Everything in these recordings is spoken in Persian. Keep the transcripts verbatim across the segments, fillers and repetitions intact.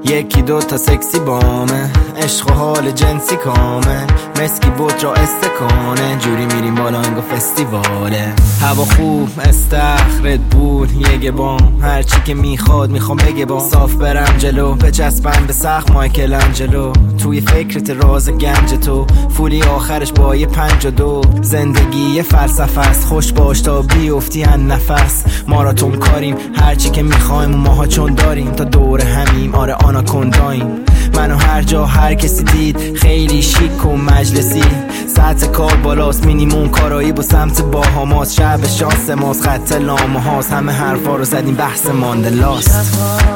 یکی دو تا سکسی بامه، عشق و حال جنسی کامه، مسکی بود را استکانه، جوری میریم بالا انگا فستیواله. هوا خوب استخرت بود یه گبام، هرچی که میخواد میخوام بگه بام. صاف برم جلو بچسبم به سخت مایکل انجلو، توی فکرت راز گنج تو، فولی آخرش با یه پنج و دو. زندگی یه فلسفه است، خوش باش تا بیفتی ان نفس. ماراتون کاریم هرچی که میخوایم و ماها چون داریم، تا دور همیم آره آناکونداییم. منو هر جا هر کسی دید خیلی شیک و مجلسی، سطح کار بالاست مینیموم کارایی با سمت باهاماست. شب شانس ماست خط لامه هاست، همه حرفا رو زدیم بحث ماندلاست.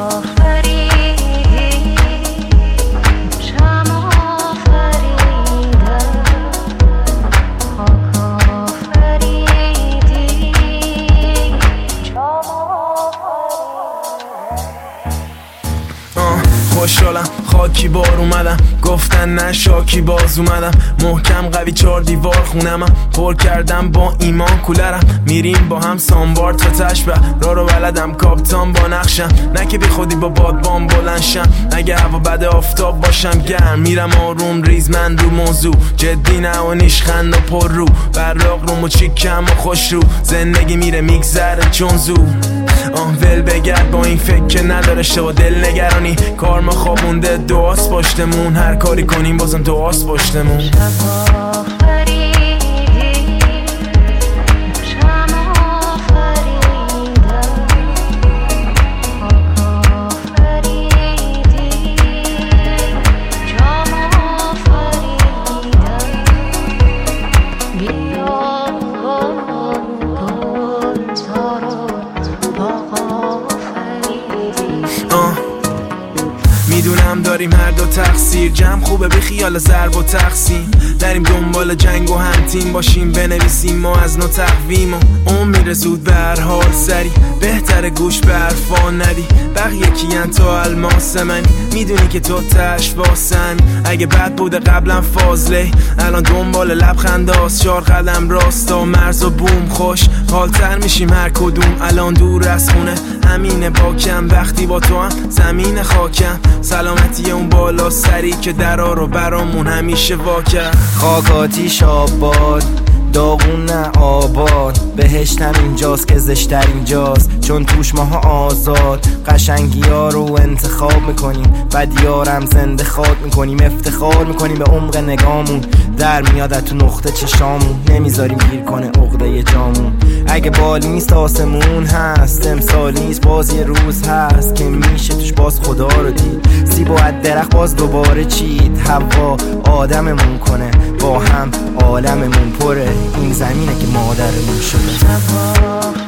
خوشحالم خاکی بار اومدم، گفتن نه شاکی باز اومدم. محکم قوی چار دیوار خونمم، پر کردم با ایمان کولرم. میریم با هم سانبار تا تشبه، را رو بلدم کاپتان با نقشم. نه که بی خودی با بادبان بلنشم، اگه هوا بده آفتاب باشم گرم. میرم آروم ریزمند رو موضوع، جدی نه و نیشخند و پر رو. براق روم و چیکم و خوش رو، زندگی میره میگذره چون زو. آه ول بگرد با این فکر که نداره شو دل نگرانی. کار ما خوابونده دعاست پشتمون، هر کاری کنیم بازم دعاست پشتمون. میدونم داریم هر دو تقصیر، جمع خوبه بی خیال ضرب و تقسیم. داریم دنبال جنگ و هم تیم باشیم، بنویسیم ما از نو تقویم. و اون میره زود به هر حال سری، بهتره گوش به حرفا ندی. بقیه کیان تو الماس منی، میدونی که تو تش واسم. اگه بد بوده قبلا فاضله، الان دنبال لبخنداست. چهار قدم راستا مرز و بوم، خوش حالتر میشیم هر کدوم. الان دور از خونه همینه باکم، وقتی با تو هم زمین خاکم. سلامتی اون بالا سری که درا رو برامون همیشه واکر. خاکاتیش آباد داغون نه آباد، بهشت هم اینجاست که زشتر اینجاست، چون توش ماها آزاد. قشنگی ها رو انتخاب میکنیم، بدیارم زنده خواد میکنیم. افتخار میکنیم به عمق نگامون، در میاد تو نقطه چشامون. نمیذاریم گیر کنه عقده جامون. اگه بال نیست آسمون هست، امسال نیست باز یه روز هست که میشه توش باز خدا رو دید. سیب و از درخت باز دوباره چید، هوا آدممون کنه با هم عالممون پره. این زمینه که مادرمون شده.